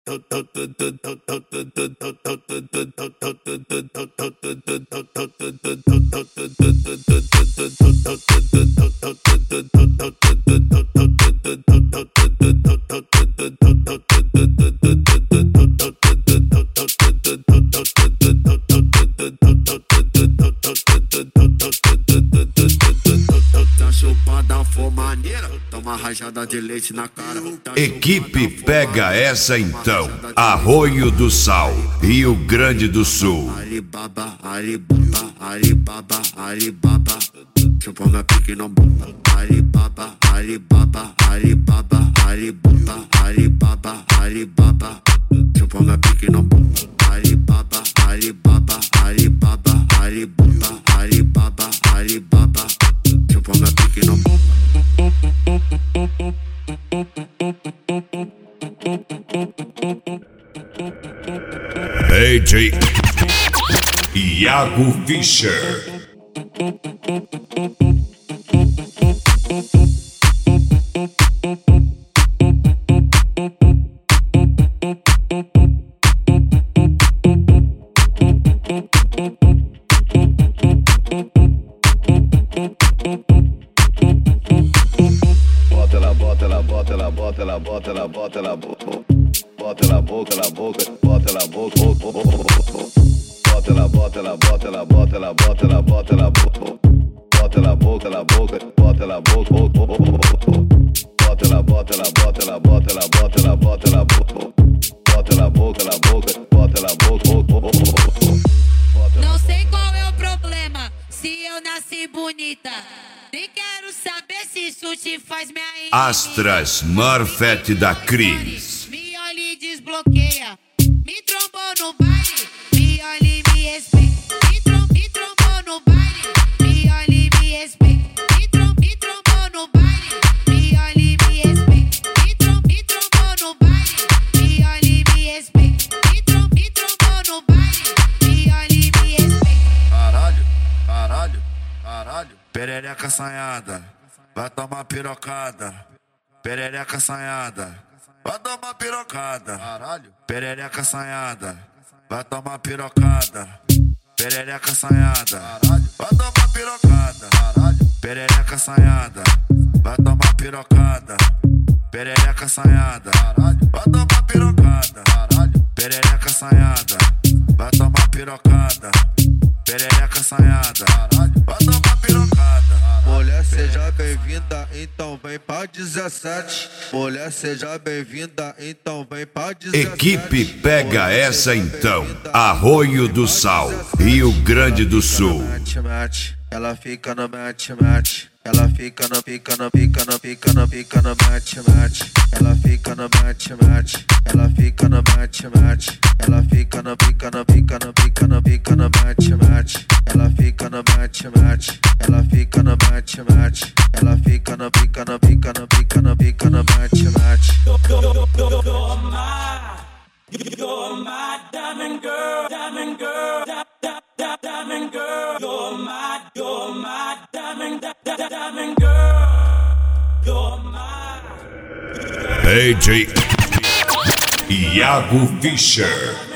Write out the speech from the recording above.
Rajada de leite na cara. Equipe Pega Essa então. Arroio do Sal, Rio Grande do Sul. Alibaba, Alibaba, Alibaba, Alibaba. Chupa minha pique não bomba. Alibaba, Alibaba, Alibaba, Alibaba, Alibaba, Alibaba. Chupa minha pique não bomba. Alibaba, Alibaba, Alibaba, Alibaba, Alibaba, Alibaba. Chupa minha pique não bomba. DJ Iago Fischer. Bota ela, bota ela, bota ela, bota ela, bota ela, bota ela, bota ela boca, ela boca, bota ela boca, bota ela, bota ela, bota ela, bota ela, bota ela, bota ela, bota ela boca, ela boca, bota ela boca, bota ela, bota ela, bota ela, bota ela, bota ela, bota ela, bota ela boca, ela boca, bota ela boca. Não sei qual é o problema, se eu nasci bonita. Nem quero saber se isso te faz minha inimiga. Astras Marfete da Cris. Me olha e desbloqueia. Me trombou no baile. Me olha e me respeita. Me trombou no baile. Me olha e me respeita. Me trombou no baile. Me olha e me respeita. Me trombou no baile. Me olha e me respeita. Me trombou no baile. Me olha e me respeita. Caralho, caralho, caralho. Perereca assanhada, vai tomar pirocada. Perereca assanhada, vai tomar pirocada. Caralho. Perereca assanhada, vai tomar pirocada. Perereca assanhada, vai tomar pirocada. Caralho. Perereca assanhada, vai tomar pirocada. Perereca assanhada, vai tomar pirocada. Caralho. Perereca assanhada, vai tomar pirocada. Perereca assanhada, vai tomar pirocada. Mulher, seja bem-vinda, então vem pra 17. Mulher, seja bem-vinda, então vem pra 17. Equipe Pega Essa então. Arroio do Sal, Rio Grande do Sul. Ela fica no mate. Ela fica no pica no pica no pica no pica no mate. Ela fica no mate. Ela fica no mate. Ela fica no pica no pica no pica no pica no mate. Ela fica no mate. Ela fica no mate. Ela fica no pica no pica no pica no pica no mate. You're my diamond girl, diamond girl, diamond girl. You're my diamond girl. You're my DJ Iago Fischer.